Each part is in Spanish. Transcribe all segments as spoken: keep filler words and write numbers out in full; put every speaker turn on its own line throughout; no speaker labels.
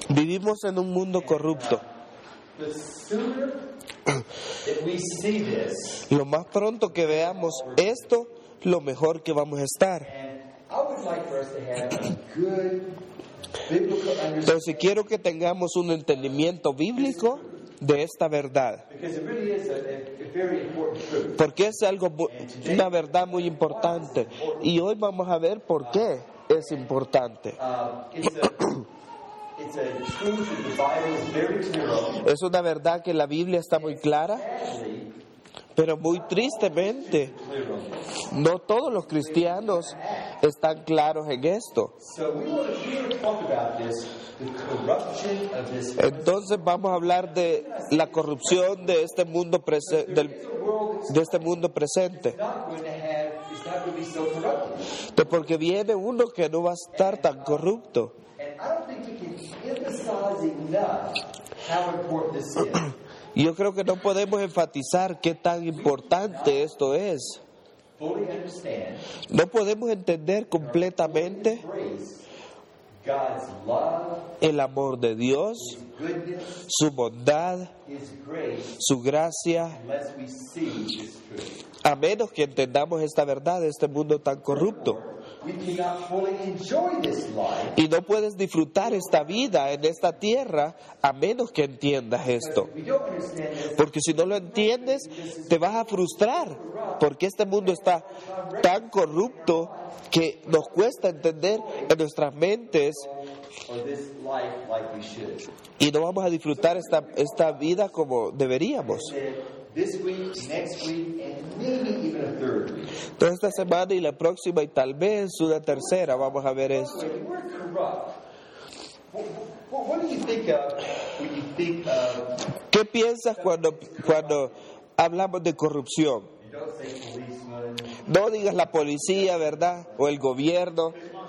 Vivimos en un mundo corrupto.
The sooner that we see this,
Lo más pronto que veamos esto, lo mejor que vamos a estar.
and I would like for us to have a good biblical understanding,
Entonces quiero que tengamos un entendimiento bíblico de esta verdad,
because it really is a, a, a very important truth.
porque es algo bu- una verdad muy importante. Y hoy vamos a ver por qué es importante.
Uh, it's a it's a truth that the Bible is very clear on.
Es una verdad que la Biblia está muy clara,
Actually,
pero muy tristemente
clear on.
no todos los cristianos están claros en esto.
So we want to really talk about this, the corruption of this.
Entonces vamos a hablar de la corrupción de este mundo prese- del-
It's a world that's
de este mundo presente.
not going to have, it's not going to be so corrupted.
De porque viene uno que no va a estar tan corrupto.
And I don't think we can emphasize enough how important this is.
Y yo creo que no podemos enfatizar qué tan importante esto es.
Fully understand,
No podemos entender completamente
embrace God's love,
el amor de Dios,
His goodness,
su bondad,
His grace,
su gracia,
unless we see this truth.
a menos que entendamos esta verdad de este mundo tan corrupto.
We cannot fully enjoy this life
Y no puedes disfrutar esta vida en esta tierra a menos que entiendas esto.
if we don't understand this.
Porque si no lo entiendes, te vas a frustrar. Porque este mundo está tan corrupto que nos cuesta entender en nuestras mentes
Or this life like we should.
y no vamos a disfrutar esta, esta vida como deberíamos.
That this week, next week, and maybe even a third week.
Toda esta semana y la próxima y tal vez una tercera vamos a ver esto.
Wait, the word corrupt. What, what, what do you think of when you think of?
¿Qué piensas cuando, cuando hablamos de corrupción?
You don't say policeman.
No digas la policía, ¿verdad? O el gobierno.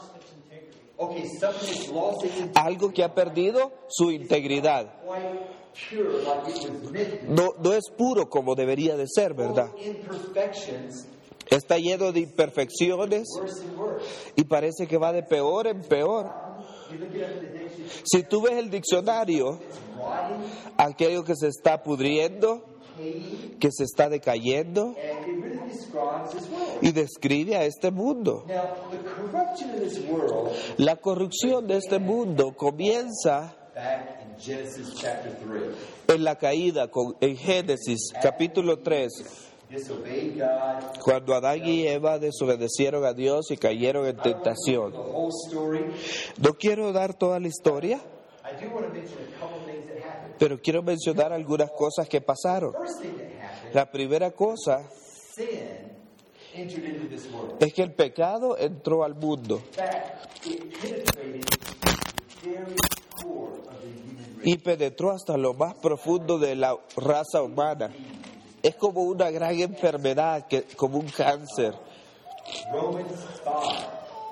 Okay, something that's lost its
Algo que ha perdido su integridad.
quite pure, like it was meant to be.
No, no es puro como debería de ser, ¿verdad?
Full of imperfections,
Está lleno de imperfecciones
worse and worse.
y parece que va de peor en peor.
You look it up in the dictionary,
Si tú ves el diccionario,
it's rotting,
aquello que se está pudriendo,
decaying,
que se está decayendo
and it really describes this world.
y describe a este mundo.
Now, the corruption of this world,
La corrupción de este mundo comienza
back in Genesis chapter three,
en la caída con- en Génesis capítulo tres,
disobeyed God.
cuando Adán y Eva desobedecieron a Dios y cayeron en
The
tentación.
whole story.
No quiero dar toda la historia,
I do want to mention a couple things that happened.
pero quiero mencionar algunas cosas que pasaron.
First thing that happened,
La primera cosa
sin entered into this world.
es que el pecado entró al mundo
In fact, it penetrated the very core of the human race.
y penetró hasta lo más profundo de la raza humana. Es como una gran enfermedad, que, como un cáncer.
Romans five,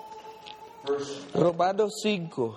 verse,
Romanos cinco,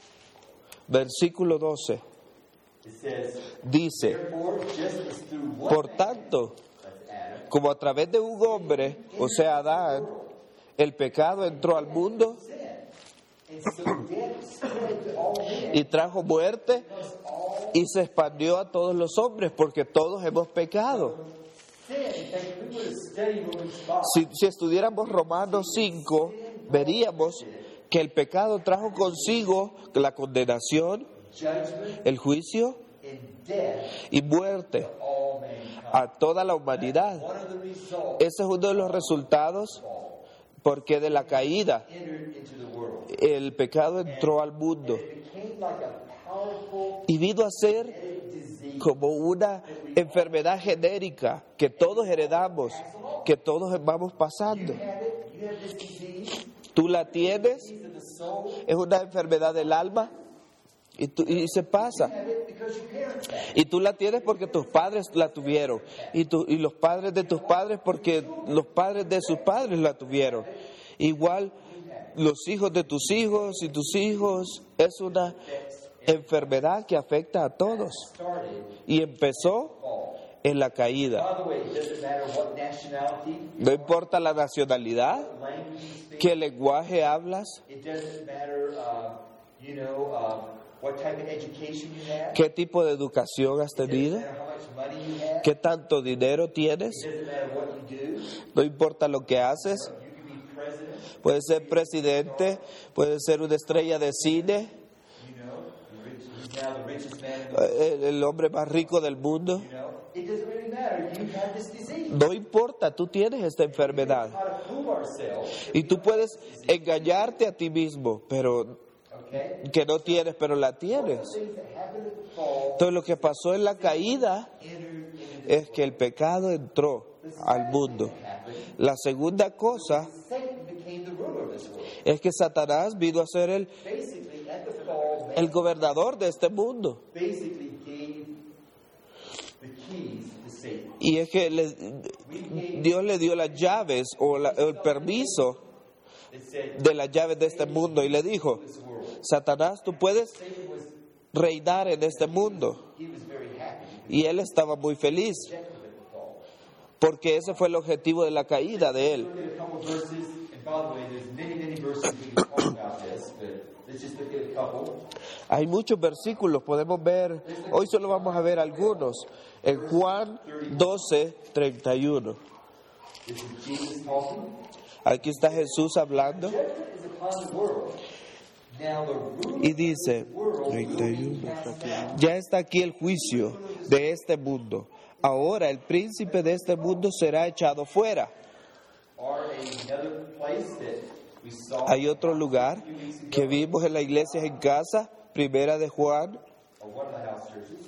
versículo doce,
it says,
dice:
therefore, just as through one
Por
man,
tanto,
that's Adam,
como a través de un hombre, o sea, Adán, el pecado entró al mundo
sin, and so death spread to all men,
y trajo muerte
because all
y se expandió a todos los hombres, porque todos hemos pecado.
sin. In fact, if we were to study Romans five,
Si, si estudiáramos Romanos cinco, veríamos que el pecado trajo consigo la condenación,
judgment
el juicio
and death
y muerte
to all mankind.
a toda la humanidad.
One of the results
Ese es uno de los resultados, porque de la caída
entered into the world.
el pecado entró al mundo
It became like a powerful
y vino a ser
genetic disease.
como una enfermedad genérica que todos heredamos, que todos vamos pasando.
You have it, you have this disease,
Tú la tienes,
disease of the soul.
es una enfermedad del alma y, tú- y se
You
pasa.
have it because your parents had it.
Y tú la tienes porque tus padres la tuvieron. Y, tu- y los padres de tus padres porque los padres de sus padres la tuvieron. Igual los hijos de tus hijos y tus hijos. Es una enfermedad que afecta a todos.
Started
Y empezó
fall.
en la caída.
By the way, it doesn't matter what nationality,
No importa la nacionalidad,
what language you speak.
qué lenguaje hablas,
It doesn't matter, uh, you know, uh, what type of education you have.
qué tipo de educación has
It doesn't
tenido,
matter how much money you have.
qué tanto dinero tienes,
It doesn't matter what you do.
no importa lo que haces.
You can be president.
Puedes ser presidente, puedes ser una estrella de cine,
You know, the rich, he's now the richest man in the
el, el hombre más rico del mundo.
You know, it doesn't really matter. You have this disease.
No importa, tú tienes esta enfermedad.
How to prove ourselves.
Y tú puedes engañarte a ti mismo, pero
Okay.
que no tienes, pero la tienes.
Things that happen at the fall
Entonces lo que pasó en la caída
entered into
es que el pecado entró al mundo. La segunda cosa
Satan became the ruler of this world.
es que Satanás vino a ser el,
Basically, at the fall, man
el gobernador de este mundo.
basically gave the keys to Satan.
Y es que le- Dios le dio las llaves o, la- o el permiso
It said,
de las llaves de este mundo y le dijo,
this world.
Satanás, tú puedes
Satan was,
reinar en este mundo.
he was very happy.
Y él estaba muy feliz
Rejected at the fall.
porque ese fue el objetivo de la caída de él.
Look at a couple verses, and by the way, there's many, many verses we can talk about this, but let's just look at a couple.
Hay muchos versículos, podemos ver, hoy solo vamos a ver algunos. En Juan doce, treinta y uno.
This is Jesus talking.
Aquí está Jesús hablando
Judgment is upon the world. Now the ruler
y dice, treinta y uno, ya está aquí el juicio de este mundo. Ahora el príncipe de este mundo será echado fuera.
or another place that we saw,
Hay otro lugar que vimos en la iglesia en casa, primera de Juan,
or one of the house churches.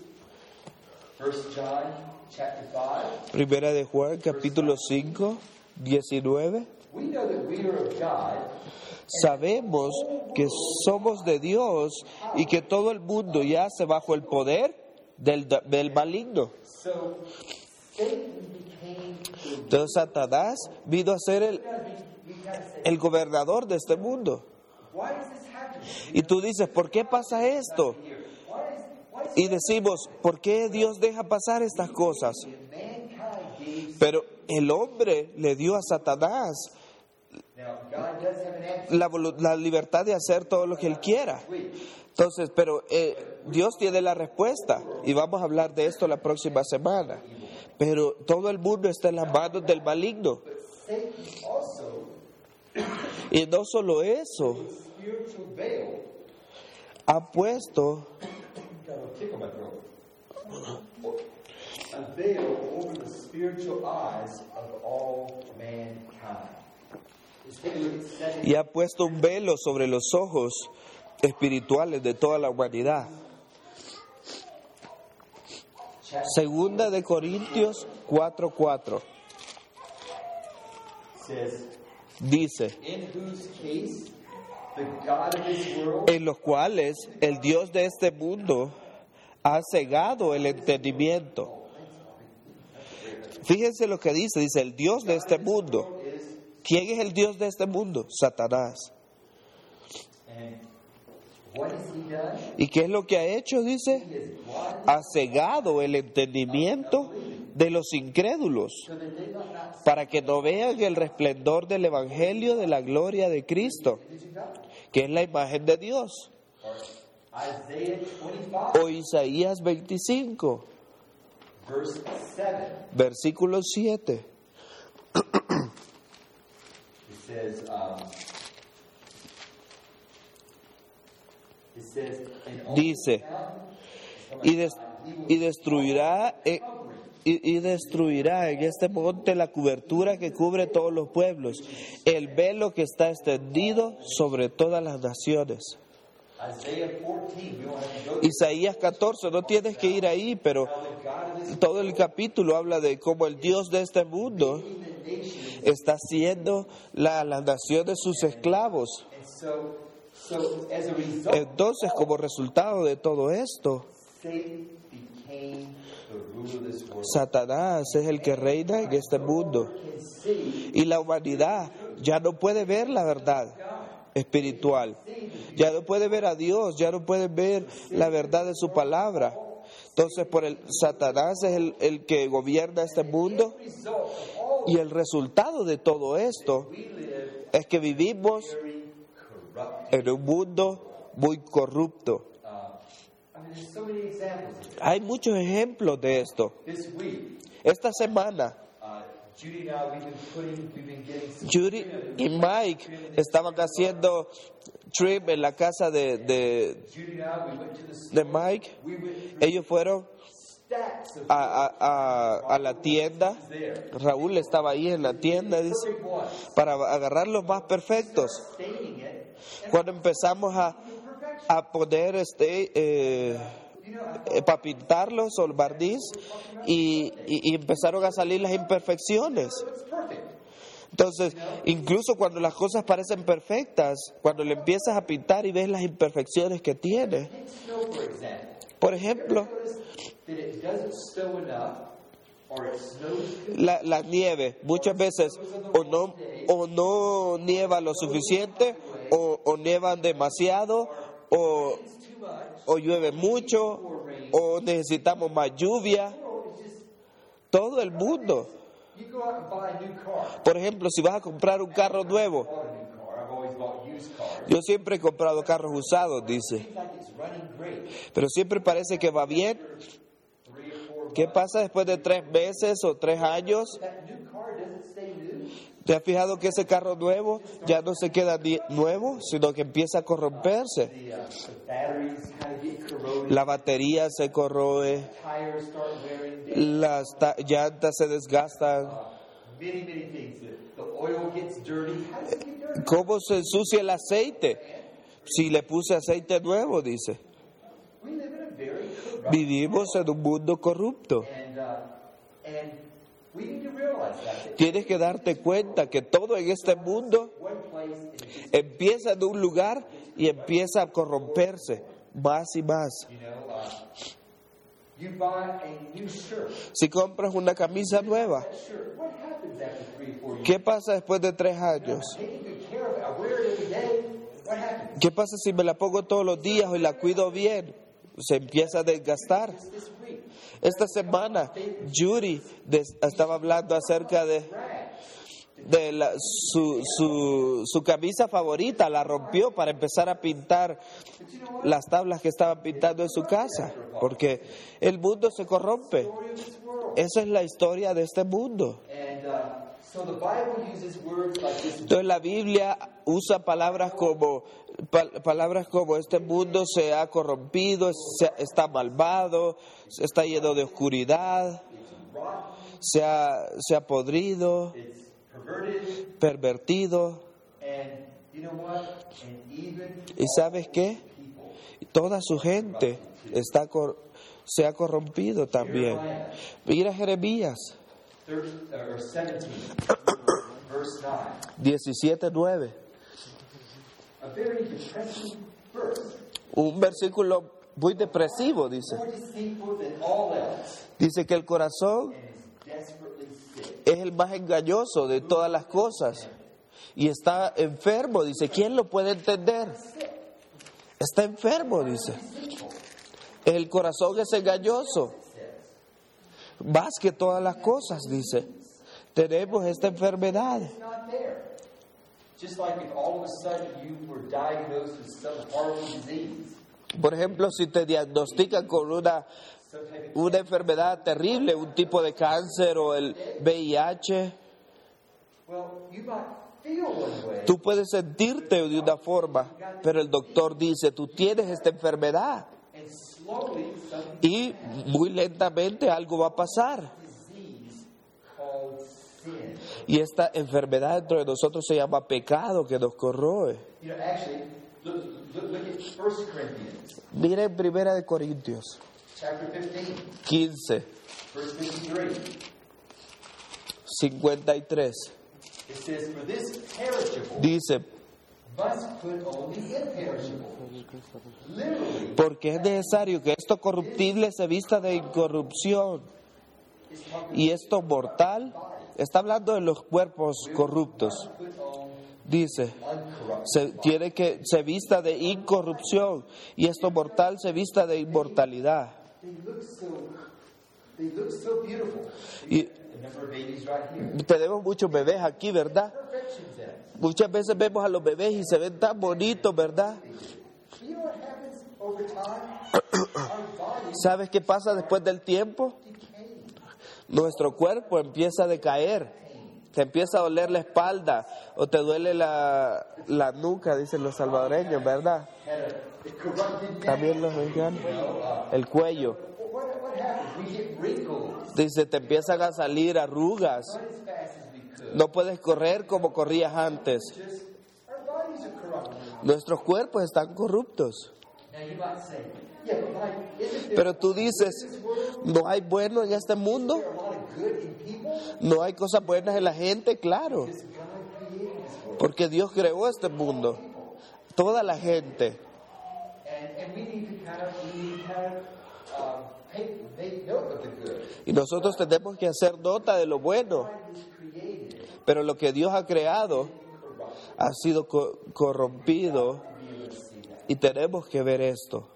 First John chapter five.
primera de Juan, capítulo cinco, diecinueve.
We know that we are of God,
Sabemos que somos de Dios y que todo el mundo yace bajo el poder del, del maligno.
so Satan became the
Entonces Satanás vino a ser el,
we gotta say,
el gobernador de este mundo.
why is this happening
Y tú dices, ¿por qué pasa esto?
here? Why is why is
Y decimos, ¿por qué Dios deja pasar estas cosas?
mankind gave
Pero el hombre le dio a Satanás
now God does have an answer.
la, volu- la libertad de hacer todo lo que él quiera. Entonces, pero eh, Dios tiene la respuesta y vamos a hablar de esto la próxima semana. Pero todo el mundo está en las manos del maligno.
Satan also
Y no solo eso,
spiritual veil.
ha puesto
Got a tickle my throat. A veil over the spiritual eyes of all mankind. Let's take a look at Second
y ha puesto un velo sobre los ojos espirituales de toda la humanidad.
chapter.
Segunda de Corintios cuatro cuatro
Says,
dice,
in whose case the God of this world
en los cuales el Dios de este mundo ha cegado el entendimiento. Fíjense lo que dice, dice el Dios de este mundo.
is,
¿Quién es el Dios de este mundo? Satanás.
and what has he done?
¿Y qué es lo que ha hecho? Dice,
He has blotted
ha cegado el entendimiento de los incrédulos
so that they might not
para que no vean el resplendor del Evangelio de la gloria de Cristo,
see God.
que es la imagen de Dios.
Isaiah twenty-five,
O Isaías veinticinco,
verse seven.
versículo siete.
It says, um, it says, and on
Dice,
the mountain
y, des- y destruirá eh, y, y destruirá en este monte la cobertura que cubre todos los pueblos, el velo que está extendido sobre todas las naciones.
Isaiah fourteen, we don't have to go
Isaías catorce, no tienes que ir ahí, pero
to the God of this
todo el capítulo habla de cómo el Dios de este mundo
the nations.
está haciendo la- las naciones sus esclavos.
And so, so as a result,
Entonces, como resultado de todo esto,
Satan became the ruler of this world.
Satanás es el que reina en este mundo.
Can see
Y la humanidad ya no puede ver la verdad espiritual. Ya no puede ver a Dios, ya no puede ver la verdad de su palabra. Entonces, por el Satanás es el, el que gobierna este mundo.
result of all
Y el resultado de todo esto
we live
es que vivimos
very corrupt.
en un mundo muy corrupto.
Uh, examples of it.
Hay muchos ejemplos de esto.
This week,
Esta semana,
uh, Judy and I, we've been putting, we've been getting some
Judy y Mike estaban haciendo trim en la casa de, de,
Judy and I, we went to the store.
de Mike.
We went through
Ellos fueron
stacks of
a, a, a, a la tienda.
there.
Raúl estaba ahí en la tienda, dice,
Perfect ones.
para agarrar los más perfectos.
Staining it.
Cuando empezamos a, a poner este eh, eh, para pintarlos o el barniz y, y, y empezaron a salir las imperfecciones.
So it's perfect.
Entonces, incluso cuando las cosas parecen perfectas, cuando le empiezas a pintar y ves las imperfecciones que tiene.
Take snow, for example.
Por ejemplo,
Notice that it doesn't snow enough, or it snows
la, la nieve, muchas veces o no, o no nieva lo suficiente, o, o nievan demasiado, o,
too much.
o llueve mucho, o necesitamos más lluvia.
It's just,
Todo el mundo.
you go out and buy a new car.
Por ejemplo, si vas a comprar un carro nuevo,
I bought a new car. I've always bought used cars.
yo siempre he comprado carros usados, dice,
It seems like it's running great.
pero siempre parece que va bien.
Three or four
¿Qué
months.
pasa después de tres meses o tres años?
That new car doesn't stay new.
¿Te has fijado que ese carro nuevo ya no se queda ni- nuevo, sino que empieza a corromperse?
The, uh, the batteries kind of get corroded.
La batería se corroe,
Tires start wearing down.
las ta- llantas se desgastan.
Uh, many, many things. The, the oil gets dirty. How does it get dirty?
¿Cómo se ensucia el aceite? Si le puse aceite nuevo, dice.
We live in a very corrupt
Vivimos en un mundo corrupto.
and uh, and we need to realize that. that
Tienes que darte cuenta que todo en este mundo
one place and it just,
empieza en un lugar y empieza a corromperse más y más.
you know, uh, you buy a new shirt.
Si compras una camisa nueva,
That shirt, what happens after three or four years?
¿qué pasa después de tres años?
Taking good care of it. I wear it every day. What happens?
¿Qué pasa si me la pongo todos los días y la cuido bien? Se empieza a desgastar.
Just this week,
Esta semana, Judy des- estaba hablando acerca de,
rags.
de la- su, su, su camisa favorita, la rompió para empezar a pintar
But you know what?
las tablas que estaban pintando en su casa, porque el mundo se corrompe.
Story of this world.
Esa es la historia de este mundo.
And uh, so the Bible uses words like this.
Entonces la Biblia usa palabras como pa- palabras como este mundo se ha corrompido, se- está malvado, está lleno de oscuridad,
It's rotten.
se ha, se ha podrido,
It's perverted.
pervertido.
And you know what? And even
¿Y sabes qué?
people.
Toda su gente está cor- se ha corrompido también. Mira Jeremías
thirty, or seventeen, verse nine.
diecisiete nueve,
A very depressing verse.
un versículo muy depresivo, dice.
More deceitful than all else.
Dice que el corazón
And is desperately sick.
es el más engañoso de todas las cosas y está enfermo, dice. ¿Quién lo puede entender? Está enfermo, dice. El corazón es engañoso, más que todas las cosas, dice. Tenemos esta enfermedad.
It's not there. Just like if all of a sudden you were diagnosed with some horrible disease,
Por ejemplo, si te diagnostican con una,
some type of
una enfermedad terrible, un tipo de cáncer o el V I H,
well, you might feel one way.
tú puedes sentirte de una forma, pero el doctor dice, tú tienes esta enfermedad.
And slowly some
Y muy lentamente algo va a pasar.
disease called sin.
Y esta enfermedad dentro de nosotros se llama pecado que nos corroe.
You know, actually, look, look, look at First Corinthians,
Miren Primera de Corintios
chapter fifteen,
quince,
verse fifty-three.
cincuenta y tres.
It says, "For this perishable
Dice,
must put on the imperishable." Literally,
porque es necesario que esto corruptible se vista de incorrupción
it's talking
y esto mortal. Está hablando de los cuerpos corruptos.
put on
Dice,
uncorrupt.
se tiene que se vista de incorrupción y esto mortal se vista de inmortalidad.
They look so, they look so beautiful.
Y
A number of babies right here.
tenemos muchos bebés aquí, ¿verdad?
Perfections in it.
Muchas veces vemos a los bebés y se ven tan bonitos, ¿verdad?
You know what happens over time? Our body
¿Sabes qué pasa después del tiempo? Nuestro cuerpo empieza a decaer. Te empieza a doler la espalda o te duele la, la nuca, dicen los salvadoreños, ¿verdad? También los mexicanos. El cuello. Dice, te empiezan a salir arrugas. No puedes correr como corrías antes. Nuestros cuerpos están corruptos. Pero tú dices, ¿no hay bueno en este mundo? ¿No hay cosas buenas en la gente? Claro. Porque Dios creó este mundo. Toda la gente. Y nosotros tenemos que hacer nota de lo bueno. Pero lo que Dios ha creado ha sido co- corrompido y tenemos que ver esto.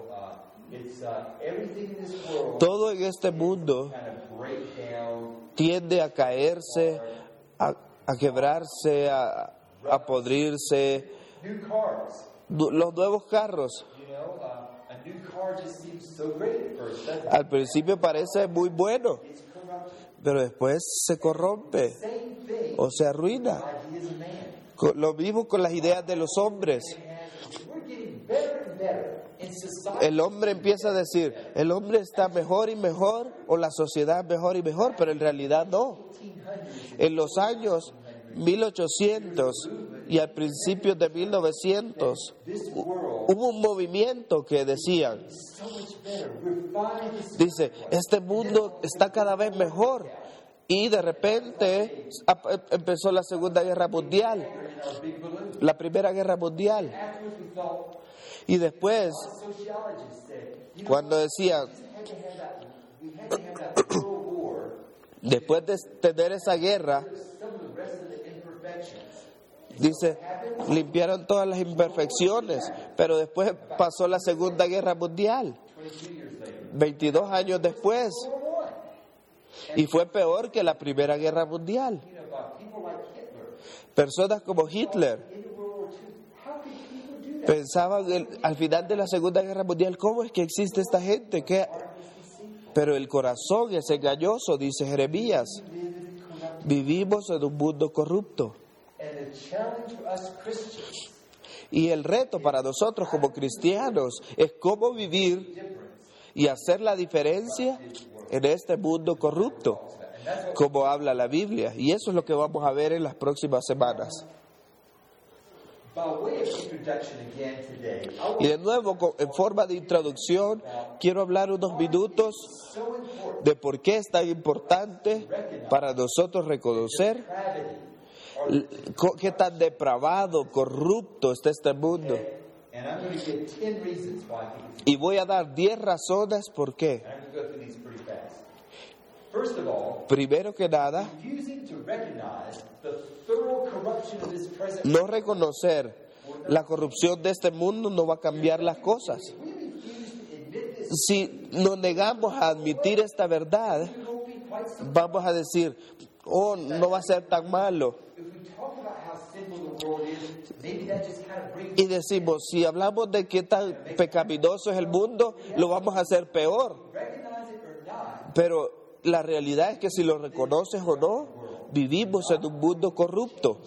Todo en este mundo tiende a caerse, a, a quebrarse, a, a podrirse. Los nuevos carros al principio parece muy bueno, pero después se corrompe o se arruina. Lo mismo con las ideas de los hombres. El hombre empieza a decir, el hombre está mejor y mejor, o la sociedad mejor y mejor, pero en realidad no. En los años mil ochocientos y al principio de mil novecientos hubo un movimiento que decían, dice, este mundo está cada vez mejor. Y de repente empezó la Segunda Guerra Mundial, la Primera Guerra Mundial. Y después, cuando decían, después de tener esa guerra, dice, limpiaron todas las imperfecciones, pero después pasó la Segunda Guerra Mundial, veintidós años después. Y fue peor que la Primera Guerra Mundial. Personas como Hitler pensaban el, al final de la Segunda Guerra Mundial, ¿cómo es que existe esta gente? ¿Qué? Pero el corazón es engañoso, dice Jeremías. Vivimos en un mundo corrupto. Y el reto para nosotros como cristianos es cómo vivir y hacer la diferencia en este mundo corrupto, como habla la Biblia. Y eso es lo que vamos a ver en las próximas semanas. Y de nuevo, en forma de introducción, quiero hablar unos minutos de por qué es tan importante para nosotros reconocer qué tan depravado, corrupto está este mundo. Y voy a dar diez razones por qué. Primero que nada, no reconocer la corrupción de este mundo no va a cambiar las cosas. Si nos negamos a admitir esta verdad, vamos a decir, oh, no va a ser tan malo. Y decimos, si hablamos de qué tan pecaminoso es el mundo, lo vamos a hacer peor. Pero la realidad es que si lo reconoces o no, vivimos en un mundo corrupto.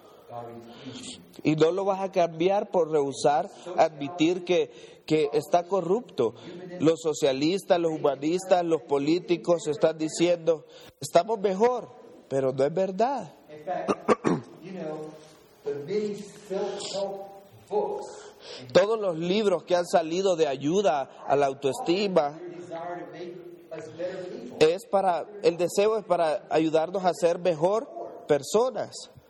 Y no lo vas a cambiar por rehusar admitir que, que está corrupto. Los socialistas, los humanistas, los políticos están diciendo, estamos mejor, pero no es verdad. Todos los libros que han salido de ayuda a la autoestima es para, el deseo es para ayudarnos a ser mejor personas.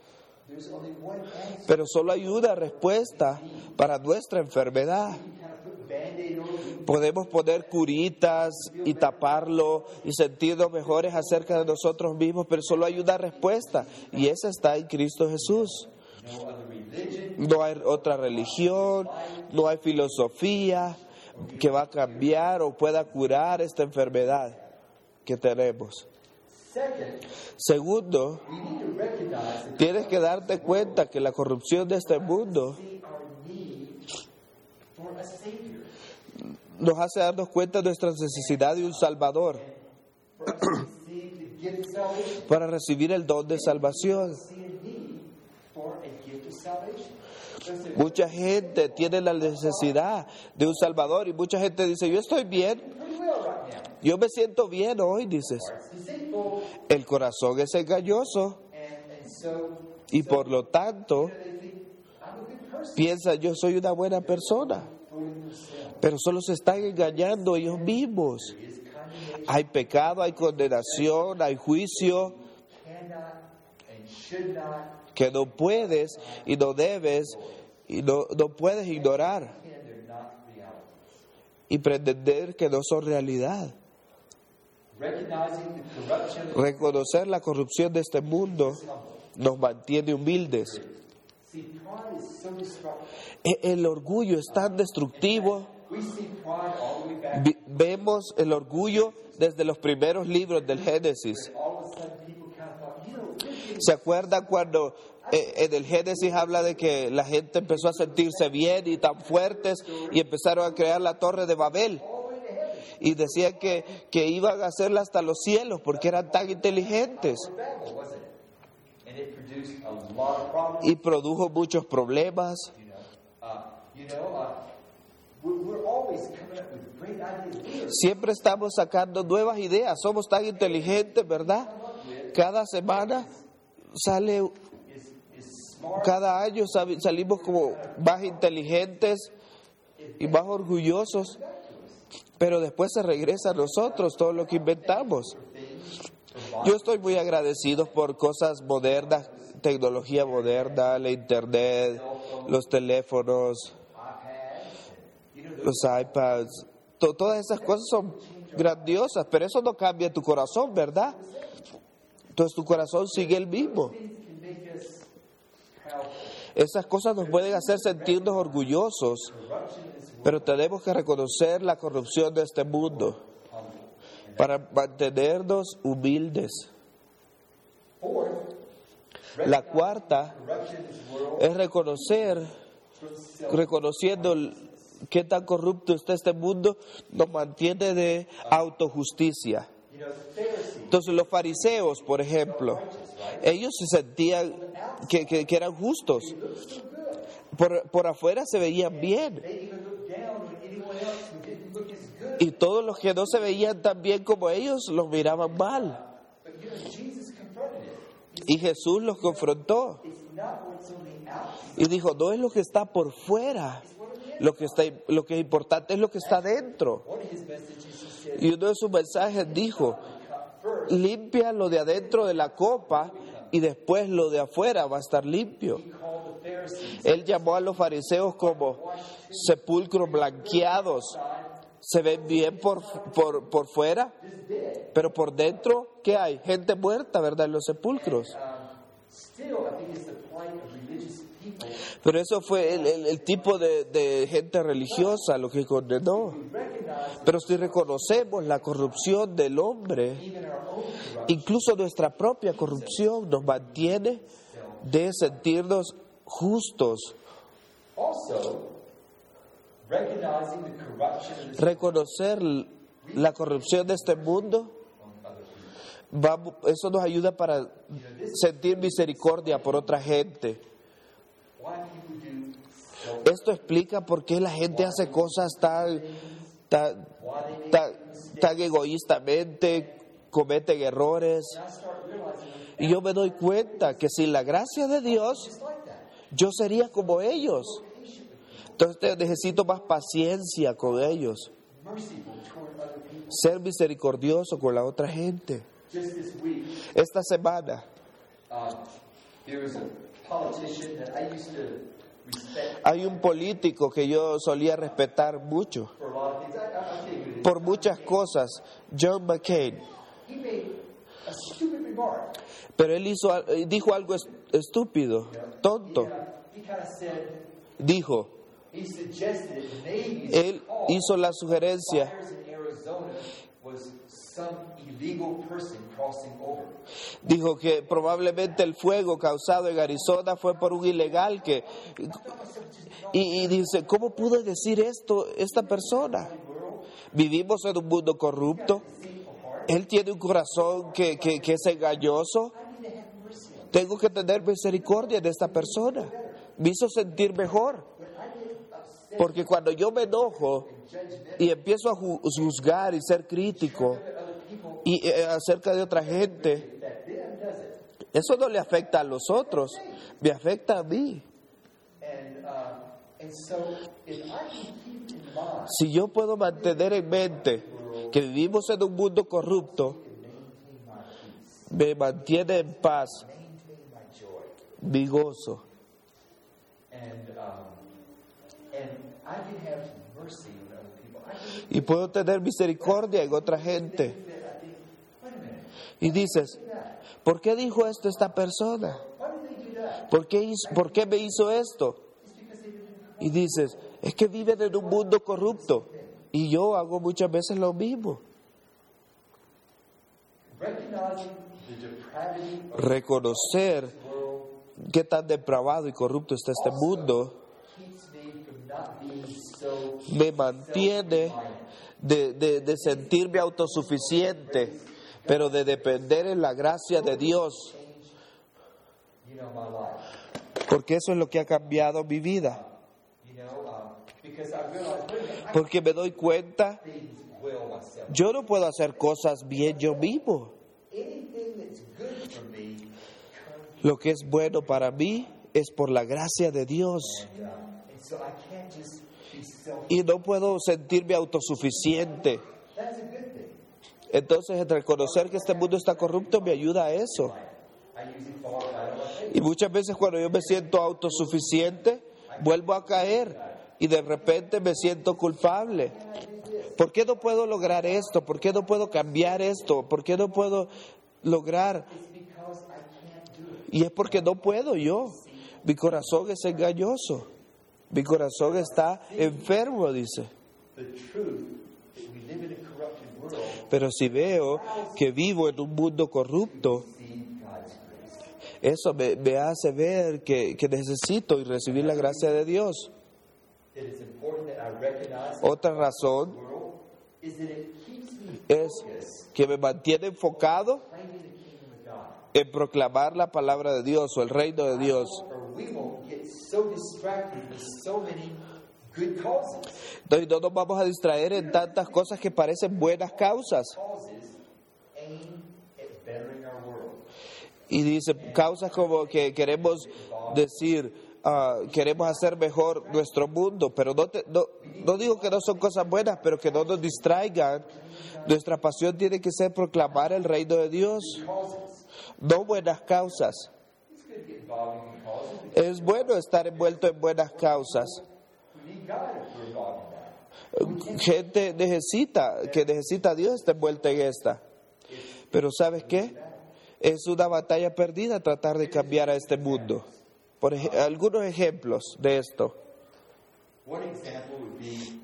Pero solo hay una respuesta para nuestra enfermedad. Podemos poner curitas y taparlo y sentirnos mejores acerca de nosotros mismos, pero solo hay una respuesta y esa está en Cristo Jesús. No hay otra religión, no hay filosofía que va a cambiar o pueda curar esta enfermedad que tenemos. Segundo, tienes que darte cuenta que la corrupción de este mundo nos hace darnos cuenta de nuestra necesidad de un Salvador
for us to receive the gift of salvation.
para recibir el don de salvación.
See a need for a gift of salvation. Entonces,
Mucha gente tiene la necesidad de un Salvador y mucha gente dice, yo estoy bien,
pretty well right now.
yo me siento bien hoy, dices.
It's deceitful,
El corazón es engañoso
and, and so,
y
so
por lo tanto
they think, I'm a good person.
piensa, yo soy una buena persona,
Fooling themselves.
pero solo se están engañando ellos mismos.
There is condemnation.
Hay pecado, hay condenación, hay juicio
Cannot and should not
que no puedes y no debes y no, no puedes ignorar
pretend they're not reality.
y pretender que no son realidad.
Recognizing the corruption of
Reconocer la corrupción de este mundo nos mantiene humildes.
See, pride is so destructive.
E- El orgullo es tan destructivo.
We see pride all the way back.
Vi- Vemos el orgullo desde los primeros libros del Génesis.
All of a sudden, people kind of thought, you know, we're getting
¿Se acuerdan cuando eh, en el Génesis habla de que la gente empezó a sentirse bien y tan fuertes y empezaron a crear la torre de Babel?
all the way to heaven.
Y decían que, que iban a hacerla hasta los cielos porque eran tan inteligentes.
For Babel, wasn't it? And it produced a lot of problems.
Y produjo muchos problemas.
You know, uh, you know, uh, we're, we're always coming up with great ideas. We are
Siempre estamos sacando nuevas ideas. Somos tan inteligentes, ¿verdad? Cada semana sale,
is, is smart.
cada año sal- salimos como más inteligentes y más orgullosos. Pero después se regresa a nosotros todo lo que inventamos. Yo estoy muy agradecido por cosas modernas, tecnología moderna, la internet, los teléfonos, los iPads. To- todas esas cosas son grandiosas, pero eso no cambia tu corazón, ¿verdad? Entonces tu corazón sigue el mismo.
Things can make us proud.
Esas cosas nos pueden hacer sentirnos orgullosos,
Corruption in this world.
pero tenemos que reconocer la corrupción de este mundo para mantenernos humildes.
Fourth,
La cuarta
corruption in this world
es reconocer,
from self.
reconociendo el- qué tan corrupto está este mundo, nos mantiene de autojusticia.
You know, the Pharisees,
Entonces los fariseos, por ejemplo, ellos se sentían que, que- que eran justos. Por, por afuera se veían bien.
they even looked down on anyone else who didn't look as good.
Y todos los que no se veían tan bien como ellos los miraban mal.
But you know, Jesus confronted it.
Y Jesús los confrontó
It's not what's on the outside.
y dijo, no es lo que está por fuera, lo que, está, lo que es importante es lo que está dentro.
One of his messages, he said,
Y uno de sus mensajes dijo,
first,
limpia lo de adentro de la copa y después lo de afuera va a estar limpio.
he called the Pharisees.
Él llamó a los fariseos como sepulcros blanqueados. Se ven bien por, por, por fuera, pero por dentro, ¿qué hay? Gente muerta, ¿verdad? En los sepulcros.
Um, still, I think it's the plight of religious people.
Pero eso fue el, el- el tipo de, de gente religiosa lo que condenó.
We recognize
Pero si reconocemos la corrupción del hombre,
even our own corruption.
incluso nuestra propia corrupción nos mantiene de sentirnos justos.
Also, recognizing the corruption of this
Reconocer la corrupción de este mundo,
on other people.
va- eso nos ayuda para sentir misericordia por otra gente.
Why people do so,
Esto explica por qué la gente hace cosas tan, tan,
why they make
tan, tan egoístamente, cometen errores.
I start realizing
Y yo me doy cuenta que sin la gracia de Dios,
it's like that.
yo sería como ellos. Entonces te- necesito más paciencia con ellos,
Merciful toward other people.
ser misericordioso con la otra gente.
Just this week,
Esta semana
um, there was a politician that I used to respect
hay un político que yo solía respetar mucho
for a lot of things. I, I, I'll tell you who it is.
por muchas cosas, John McCain.
He made a stupid remark.
Pero él hizo, al- eh, dijo algo es- estúpido, tonto.
He kind of said,
Dijo,
he suggested maybe
él
the cause
hizo la
of
sugerencia
fires in Arizona was some illegal person crossing over.
Dijo que probablemente el fuego causado en Arizona fue por un ilegal que... Y, y dice, ¿cómo pudo decir esto esta persona?
World,
Vivimos en un mundo corrupto. Él tiene un corazón que, que, que es engañoso. Tengo que tener misericordia de esta persona. Me hizo sentir mejor. Porque cuando yo me enojo y empiezo a ju- juzgar y ser crítico y eh, acerca de otra gente, eso no le afecta a los otros, me afecta a mí.
And, uh, and so, if I can keep in mind
Si yo puedo mantener en mente que vivimos en un mundo corrupto, me mantiene en paz,
maintain my joy,
mi gozo.
and um, and I can have mercy on other people. I can
Y puedo tener misericordia en otra gente.
think that I think, wait a minute,
Y dices, ¿por qué dijo esto esta persona?
why did they do that?
¿Por qué, hizo- ¿Por qué me hizo esto?
It's because they didn't.
Y dices, es que viven en un mundo corrupto. Y yo hago muchas veces lo mismo.
Recognizing the depravity of
Reconocer
the world
qué tan depravado y corrupto está este mundo
keeps me from not being so
me mantiene de, de, de sentirme autosuficiente, pero de depender en la gracia de Dios,
you know, my life.
porque eso es lo que ha cambiado mi vida.
You know, um, because I realized, wait a minute, I
Porque me doy cuenta,
can do things well myself.
yo no puedo hacer cosas bien yo mismo.
Anything that's good for me comes
Lo que es bueno para mí es por la gracia de Dios.
and, uh, and so I can't just be self.
Y no puedo sentirme autosuficiente.
That's a good thing.
Entonces, el reconocer que este mundo está corrupto me ayuda a eso.
I usually fall right on my face.
Y muchas veces cuando yo me siento autosuficiente, vuelvo a caer y de repente me siento culpable. ¿Por qué no puedo lograr esto? ¿Por qué no puedo cambiar esto? ¿Por qué no puedo lograr?
It's because I can't do it.
Y es porque no puedo yo. Mi corazón es engañoso. Mi corazón está enfermo, dice.
The truth that we live in a corrupted world,
Pero si veo que vivo en un mundo corrupto,
see God's grace.
eso me, me hace ver que, que necesito y recibir la gracia de Dios.
It is important that I recognize
Otra razón
the world is that it keeps me
es
focused
que me mantiene enfocado
claiming the kingdom of God.
en proclamar la palabra de Dios o el reino de Dios.
Or we won't get so distracted with so many good causes.
Entonces no nos vamos a distraer en tantas cosas que parecen buenas causas.
Causes aim at bettering our world.
Y dice causas como que queremos decir, ah, queremos hacer mejor nuestro mundo, pero no, te- no, no digo que no son cosas buenas, pero que no nos distraigan. Nuestra pasión tiene que ser proclamar el reino de Dios,
Causes.
no buenas causas.
It's good to get involved in causes.
Es bueno estar envuelto en buenas causas.
We need God if we're involved in that.
Gente necesita, que necesita a Dios está envuelta en esta. Pero ¿sabes qué? Es una batalla perdida tratar de cambiar a este mundo. Por ej- algunos ejemplos de esto.
One example would be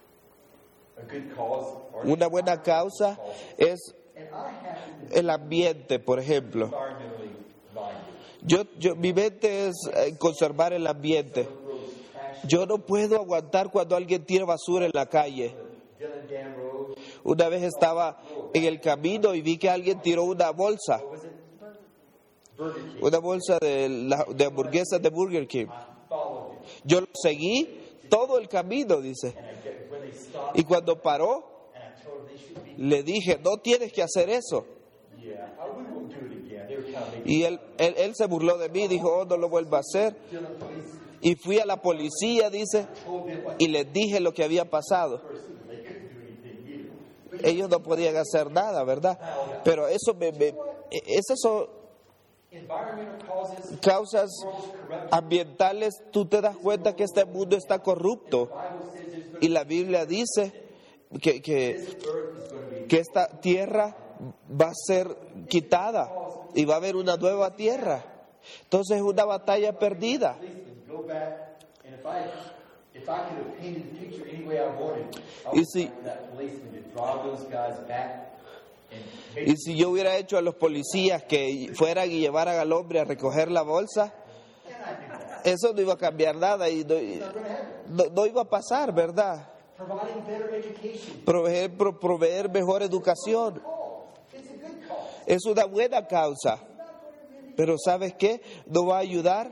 a good cause or
Una buena causa es
and I happen to
el ambiente, por ejemplo.
be environmentally minded.
Yo, yo, mi mente es eh, conservar el ambiente.
Throws trash
Yo no puedo aguantar cuando alguien tira basura en la calle.
Dylan Dam Road.
Una vez estaba en el camino y vi que alguien tiró una bolsa,
What was it? Burger King.
una bolsa de, la- de hamburguesas de Burger King.
I followed him.
Yo lo seguí todo el camino, dice.
And I get, when they stopped,
Y cuando paró,
and I told them they should be,
le dije, no tienes que hacer eso.
yeah, I, we won't do it again. They were kind of making
Y él, él, él se burló de mí, dijo, oh, no lo vuelva a hacer.
Dylan police.
Y fui a la policía, dice,
Told them what
y les dije lo que había pasado.
person. They couldn't do anything either.
Ellos no podían hacer nada, ¿verdad? Pero eso me, me- esas son
Environmental causes,
causas
world's corrupt.
ambientales. Tú te das cuenta que este mundo está corrupto.
Bible says there's going
Y la Biblia dice que, que,
this earth is going to be
que esta tierra va a ser quitada y va a haber una nueva tierra. Entonces es una batalla perdida.
policemen go back, and if I if I could have painted the picture any way I wanted, I
Y
would
si-
like that policeman to draw those guys back and make
Y si yo hubiera hecho a los policías que fueran y llevaran al hombre a recoger la bolsa, eso no iba a cambiar nada y no, no- no iba a pasar, ¿verdad?
Providing better education.
Proveer, pro- proveer mejor educación.
It's a good cause.
Es una buena causa. Pero ¿sabes qué? No va a ayudar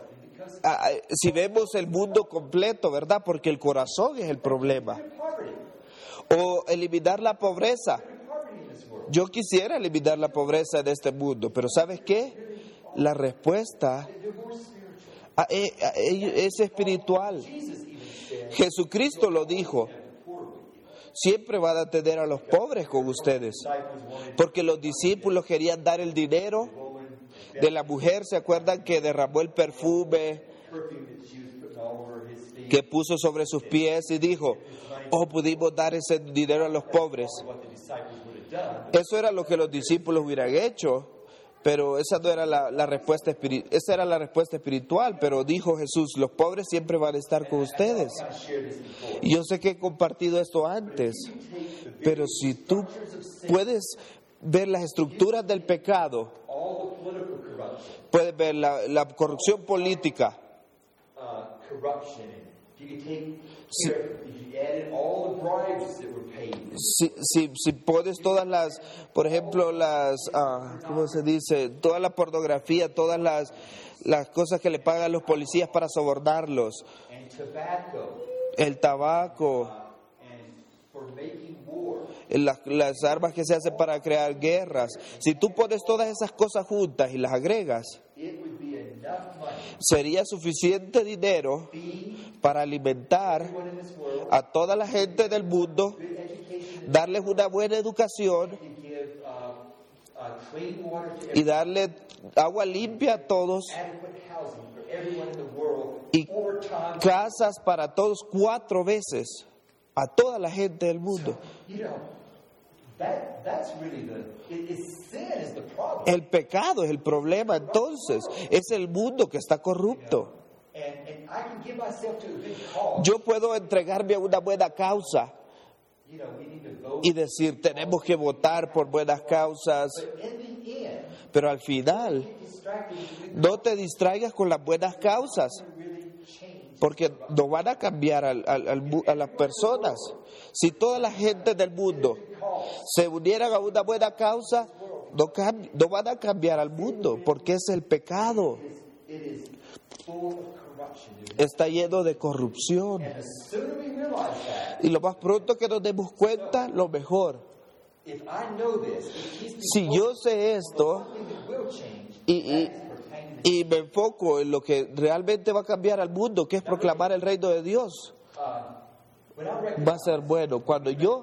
a- a- si vemos el mundo completo, ¿verdad? Porque el corazón es el problema.
Poverty.
O eliminar la pobreza.
Poverty in this world.
Yo quisiera eliminar la pobreza en este mundo, pero ¿sabes qué? La respuesta
They're more spiritual.
a- e- a- e- es espiritual.
Jesus even said,
Jesucristo lo dijo. Siempre van a tener a los pobres con ustedes.
disciples wanted
Porque los discípulos querían dar el dinero de la mujer, ¿se acuerdan que derramó el perfume
perfume that she was putting all over his feet.
que puso sobre sus pies y dijo, oh, pudimos dar ese dinero a los pobres?
What the disciples would have done.
Eso era lo que los discípulos hubieran hecho, pero esa no era la, la respuesta espiri- esa era la respuesta espiritual. Pero dijo Jesús, los pobres siempre van a estar con ustedes.
I shared this before.
Y yo sé que he compartido esto antes, pero si tú puedes ver las estructuras del pecado,
All the political corruption,
puedes ver la, la corrupción política,
uh, corruption, and if you could take
Sí.
care, if you added all the bribes that were paid,
si, si, si pones todas las, por ejemplo, las, ah, ¿cómo se dice? Toda la pornografía, todas las, las cosas que le pagan los policías para sobornarlos,
and tobacco,
el tabaco,
and for making war,
las, las armas que se hacen para crear guerras. Si tú pones todas esas cosas juntas y las agregas,
it would be enough money
sería suficiente dinero
to feed
para alimentar
everyone in this world,
a toda la gente del mundo,
good education,
darles una buena educación
and give uh, uh, clean water to
y
everyone,
darle agua limpia a todos,
adequate housing for everyone in the world,
Y
four times.
casas para todos cuatro veces a toda la gente del mundo.
You know, that that's really the it, it's sin is the problem.
El pecado es el problema, entonces es el mundo que está corrupto.
And, and I can give myself to a good cause.
Yo puedo entregarme a una buena causa
You know, we need to vote.
y decir, tenemos que votar por buenas causas,
But in the end,
pero al final
get distracted with
no te distraigas con las buenas causas,
really change.
porque no van a cambiar al- al- al mu- a las personas. Si toda la gente del mundo se unieran a una buena causa, no, cam- no van a cambiar al mundo, porque es el pecado.
It is full of corruption.
Está lleno de corrupción.
And the sooner we realize that,
Y lo más pronto que nos demos cuenta, lo mejor.
if I know this, it keeps me
Si yo sé esto
something that will change.
y, y,
That is pertaining to
y me enfoco en lo que realmente va a cambiar al mundo, que es proclamar el reino de Dios,
uh, when I recognize
va a ser bueno. Cuando yo,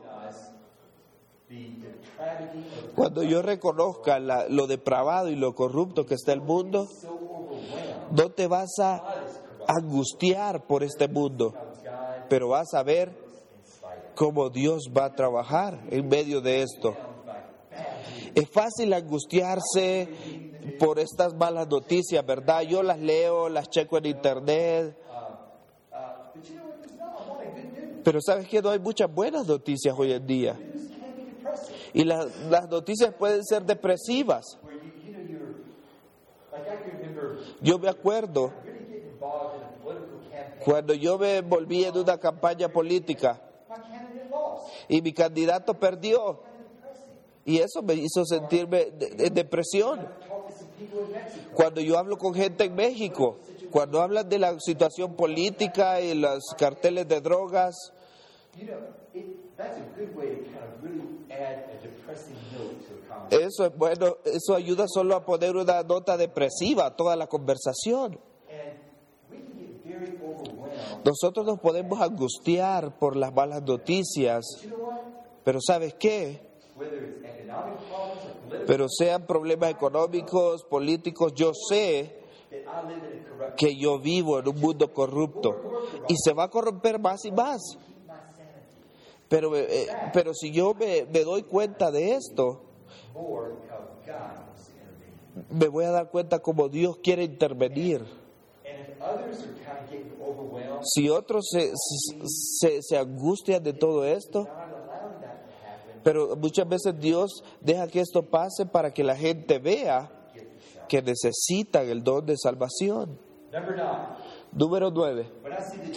the depravity of
cuando yo reconozca la- lo depravado y lo corrupto que está el mundo,
so overwhelmed,
no te vas a angustiar por este mundo,
God
pero vas a ver
in spite of
cómo Dios va a trabajar en medio de esto.
sounds like bad news.
Es fácil angustiarse por estas malas noticias, ¿verdad? Yo las leo, las checo en internet,
Uh, but you know what? There's not a lot of good news.
pero ¿sabes qué? No hay muchas buenas noticias hoy en día.
News can be depressing.
Y las, las noticias pueden ser depresivas.
Where you, you know, you're like I can remember
Yo me acuerdo
really getting involved in a political campaign.
cuando yo me envolví en una campaña política
My candidate lost.
y mi candidato perdió.
Kind of depressing.
Y eso me hizo sentirme de- de- depresión.
I talked to some people in Mexico.
Cuando yo hablo con gente en México, cuando hablan de la situación política y los carteles de drogas,
You know, it, that's a good way to kind of really add a depressing note to a conversation.
eso es bueno, eso ayuda solo a poner una nota depresiva a toda la conversación.
And we can get very overwhelmed.
Nosotros nos podemos angustiar por las malas noticias,
You know what?
pero ¿sabes qué?
Whether it's economic problems or political,
Pero sean problemas económicos, políticos, yo sé
that I live in a corrupt
que yo vivo en un mundo corrupto y se va a corromper más y más.
keep my sanity.
Pero, eh, pero si yo me, me doy cuenta de esto,
More because God wants to intervene.
me voy a dar cuenta cómo Dios quiere intervenir.
And if others are kind of getting overwhelmed,
Si otros se, se, se angustian de todo esto,
God allowing that to happen,
pero muchas veces Dios deja que esto pase para que la gente vea
get the shot.
que necesitan el don de salvación.
Number nine.
Número nueve.
When I see that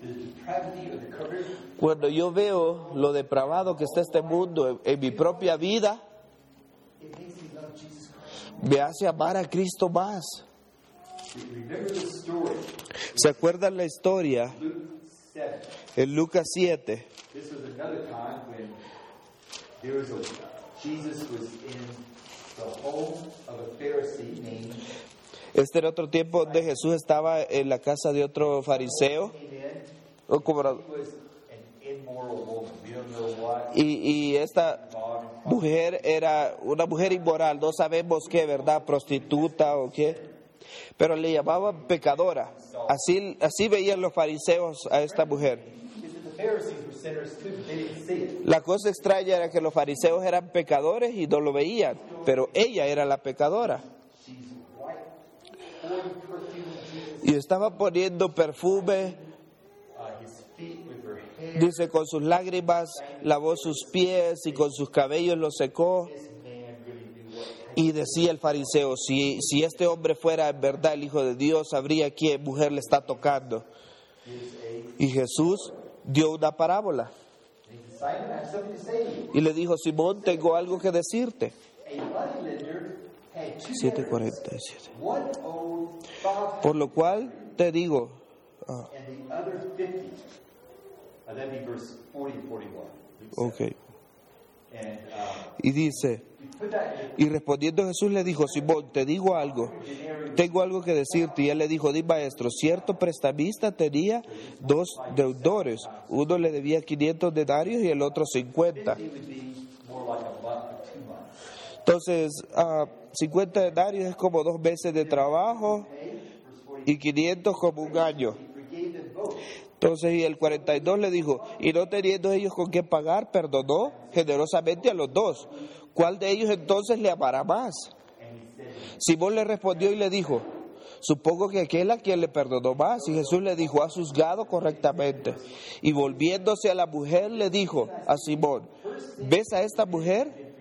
the depravity of the corruption,
Cuando yo veo lo depravado que está este mundo en, en mi propia vida,
it makes me love Jesus Christ.
me hace amar a Cristo más.
Remember the story,
¿Se acuerdan la historia
Luke seven.
en Lucas siete?
This was another time when there was a Jesus was in the home of a Pharisee named
Este era otro tiempo donde Jesús estaba en la casa de otro fariseo.
came in.
O como-
He was an immoral woman. We don't know what.
Y, y esta
involved in
mujer era una mujer inmoral, no sabemos qué, ¿verdad? Prostituta o qué. Pero le llamaban pecadora. Así, así veían los fariseos a esta mujer.
Is that the Pharisees were sinners too, but they didn't see it.
La cosa extraña era que los fariseos eran pecadores y no lo veían, pero ella era la pecadora.
She's white, pouring perfume on Jesus,
Y estaba poniendo perfume,
uh, his feet with her hair.
dice, con sus lágrimas lavó sus pies y con sus cabellos los secó.
This man really knew what.
Y decía el fariseo, si, si este hombre fuera en verdad el Hijo de Dios, sabría qué mujer le está tocando. Y Jesús dio una parábola
And he said, Simon, I have something to say to you.
y le dijo, Simón, tengo algo que decirte.
A moneylender had two
siete
debtors.
cuarenta y siete.
One owed five
Por lo cual te digo, ah,
and the other fifty. Uh, that'd be verse forty and forty-one.
ok.
And uh,
Y dice,
you put that in
y respondiendo Jesús le dijo, Simón, te digo algo, tengo algo que decirte. Y él le dijo, di maestro, cierto prestamista tenía dos deudores, uno le debía quinientos denarios y el otro cincuenta.
fifty would be more like a month or two months.
Entonces, ah, cincuenta denarios es como dos meses de trabajo
Okay? Verse forty.
y quinientos como un año.
He forgave them both.
Entonces, y el cuarenta y dos le dijo, y no teniendo ellos con qué pagar, perdonó generosamente a los dos. ¿Cuál de ellos entonces le amará más?
And he said,
Simón le respondió y le dijo, supongo que aquel a quien le perdonó más. Y Jesús le dijo, has juzgado correctamente. Y volviéndose a la mujer le dijo a Simón, ¿ves a esta mujer?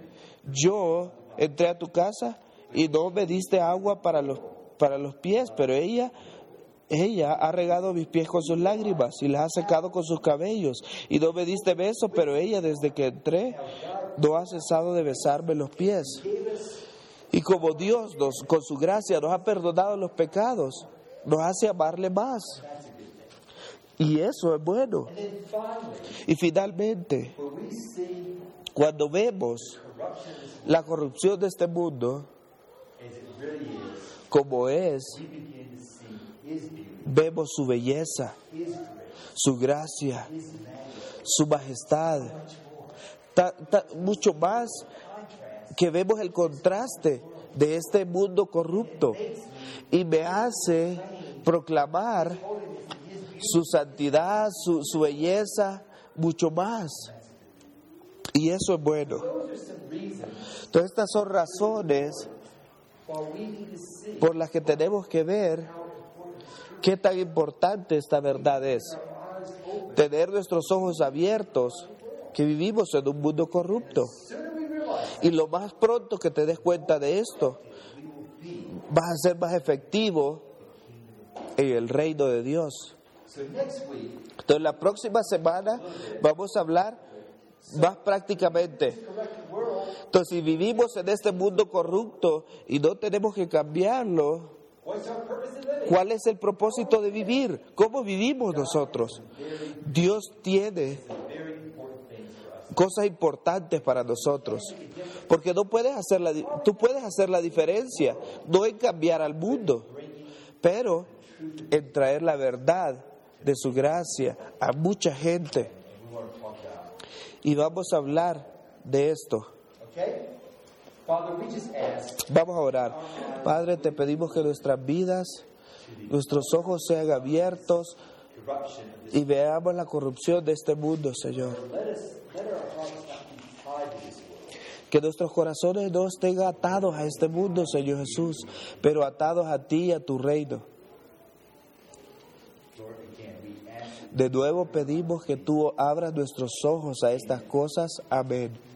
Yo entré a tu casa y no me diste agua para los, para los pies, pero ella... Ella ha regado mis pies con sus lágrimas y las ha secado con sus cabellos. Y no me diste beso, pero ella desde que entré no ha cesado de besarme los pies. Y como Dios nos, con su gracia nos ha perdonado los pecados, nos hace amarle más. Y eso es bueno.
and then finally,
Y finalmente,
when we see
cuando vemos
corruption as
la corrupción de este mundo
it really is,
como es,
we begin to see his beauty,
vemos su belleza,
his grace,
su gracia,
his majesty,
su majestad.
much more.
Ta- ta- mucho más
Contrast
que vemos el contraste de este mundo corrupto y me hace proclamar su santidad, su, su belleza, mucho más. Y eso es bueno.
Those are some reasons
Todas estas son razones
why we need to see
por las que tenemos que ver qué tan importante esta verdad es.
our eyes open.
Tener nuestros ojos abiertos, que vivimos en un mundo corrupto.
Sooner we realize
Y lo más pronto que te des cuenta de esto,
we will be.
vas a ser más efectivo en el reino de Dios.
So next week,
Entonces la próxima semana vamos a hablar más prácticamente.
correct world,
Entonces si vivimos en este mundo corrupto y no tenemos que cambiarlo,
what's our purpose in living?
¿cuál es el propósito de vivir? ¿Cómo vivimos nosotros? Dios tiene
Very important things for us.
cosas importantes para nosotros. Porque no puedes hacer la, di- tú puedes hacer la diferencia, no en cambiar al mundo, pero en traer la verdad de su gracia a mucha gente.
We want to talk about.
Y vamos a hablar de esto.
Okay? Father, we just ask
Vamos a orar. Padre, te pedimos que nuestras vidas, nuestros ojos sean abiertos
corruption of this.
y veamos la corrupción de este mundo, Señor.
Let us let our hearts not be tied to this world.
Que nuestros corazones no estén atados a este mundo, Señor Jesús, pero atados a ti y a tu reino.
Lord, again, we ask
De nuevo pedimos que tú abras nuestros ojos a estas cosas. Amén.